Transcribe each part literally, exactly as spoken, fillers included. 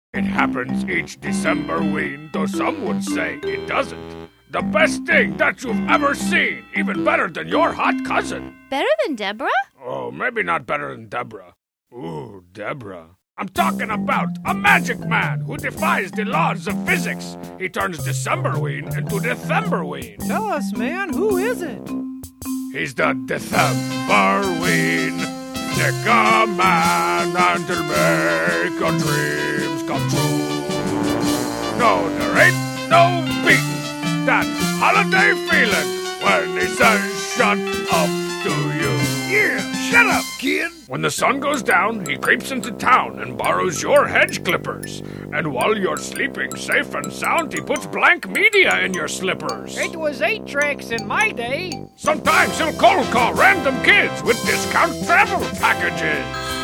It happens each Decemberween, though some would say it doesn't. The best thing that you've ever seen, even better than your hot cousin. Better than Deborah? Oh, maybe not better than Deborah. Ooh, Deborah. I'm talking about a magic man who defies the laws of physics. He turns Decemberween into Decemberween. Tell us, man, who is it? He's the Decemberween Snicker Man, and he'll make your dreams come true. No, there ain't no beating that holiday feeling when he says shut up to you. Yeah, shut up, kid. When the sun goes down, he creeps into town and borrows your hedge clippers. And while you're sleeping safe and sound, he puts blank media in your slippers. It was eight tracks in my day. Sometimes he'll cold call random kids with discount travel packages.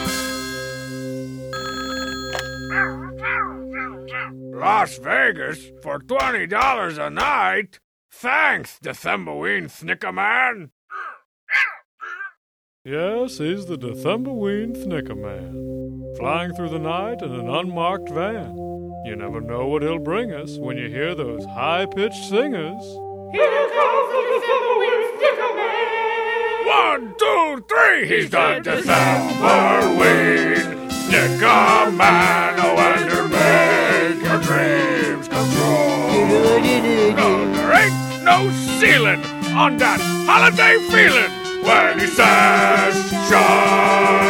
Las Vegas for twenty dollars a night? Thanks, Decemberween Snicker Man. Yes, he's the Decemberween Snicker Man, flying through the night in an unmarked van. You never know what he'll bring us when you hear those high-pitched singers. Here comes the Decemberween Snicker Man! One, two, three! He's the Decemberween Snicker Man. Oh, and he'll make your dreams come true. No, there ain't no ceiling on that holiday feeling when he says, shut